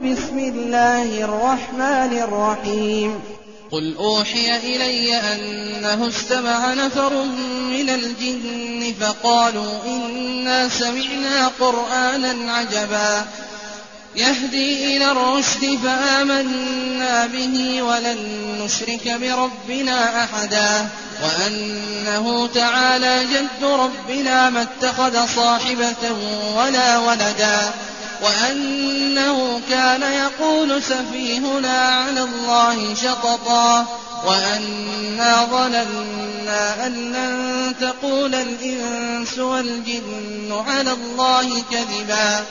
بسم الله الرحمن الرحيم قل أوحي إلي أنه استمع نفر من الجن فقالوا إنا سمعنا قرآنا عجبا يهدي إلى الرشد فآمنا به ولن نشرك بربنا أحدا وأنه تعالى جد ربنا ما اتخذ صاحبة ولا ولدا وأنه كان يقول سفيهنا على الله شططا وأنا ظننا أن لن تقول الإنس والجن على الله كذبا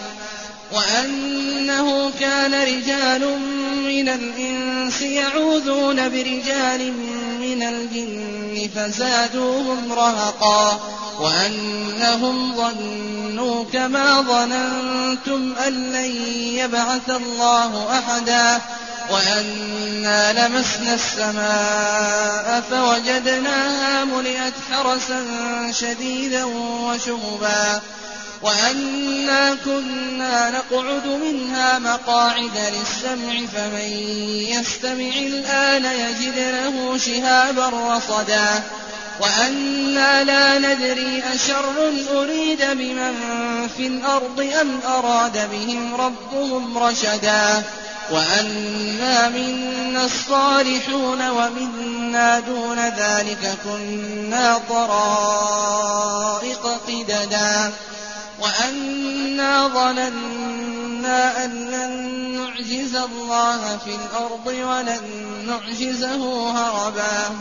وأنه كان رجال من الإنس يعوذون برجال من الجن فزادوهم رهقا وأنهم ظنوا كما ظننتم أن لن يبعث الله أحدا وأنا لمسنا السماء فوجدناها ملئت حرسا شديدا وشهبا وأنا كنا نقعد منها مقاعد للسمع فمن يستمع الآن يجد له شهابا رصدا وأنا لا ندري أشر أريد بمن في الأرض أم أراد بهم ربهم رشدا وأنا منا الصالحون ومنا دون ذلك كنا طرائق قددا وأنا ظننا أن لن نعجز الله في الأرض ولن نعجزه هربا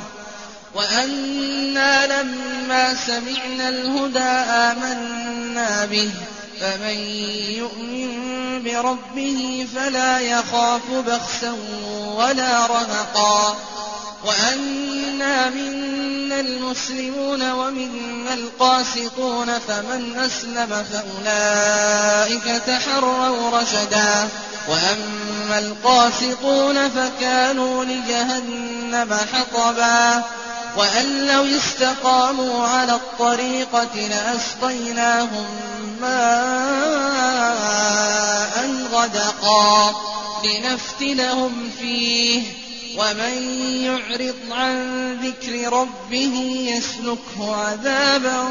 وأنا لما سمعنا الهدى آمنا به فمن يؤمن بربه فلا يخاف بخسا ولا رهقا وأنا منا المسلمون ومنا القاسطون فمن أسلم فأولئك تحروا رشدا وأما القاسطون فكانوا لجهنم حطبا وأن لو استقاموا على الطريقة لأسقيناهم ماء غدقا لنفتنهم فيه ومن يعرض عن ذكر ربه يسلكه عذابا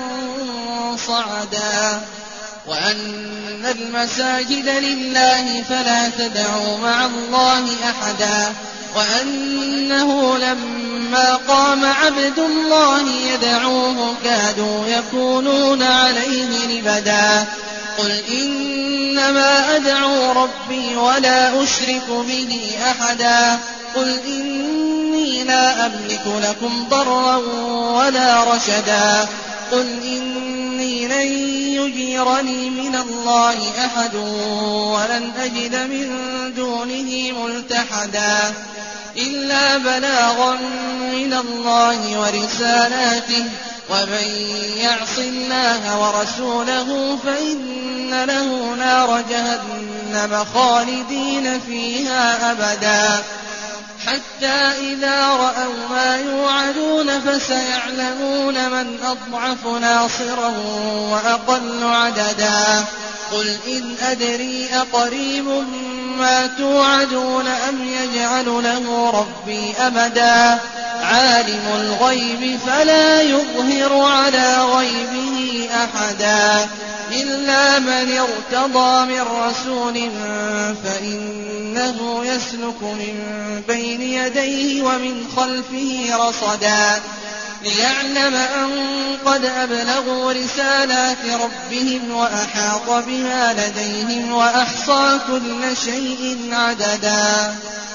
صعدا وأن المساجد لله فلا تدعوا مع الله أحدا وأنه لما قام عبد الله يدعوه كادوا يكونون عليه لبدا قل إنما أدعو ربي ولا أشرك به أحدا قل إني لا أملك لكم ضرا ولا رشدا قل إني لن يجيرني من الله أحد ولن أجد من دونه ملتحدا إلا بلاغا من الله ورسالاته ومن يعص الله ورسوله فإن له نار جهنم خالدين فيها أبدا حتى إذا رأوا ما يوعدون فسيعلمون من أضعف ناصرا وأقل عددا قل إن أدري أقريب ما توعدون أم يجعل له ربي أمدا عالم الغيب فلا يظهر على غيبه أحدا إلا من ارتضى من رسول فإنه يسلك من بين يديه ومن خلفه رصدا ليعلم أن قد أبلغوا رسالات ربهم وأحاط بما لديهم وأحصى كل شيء عددا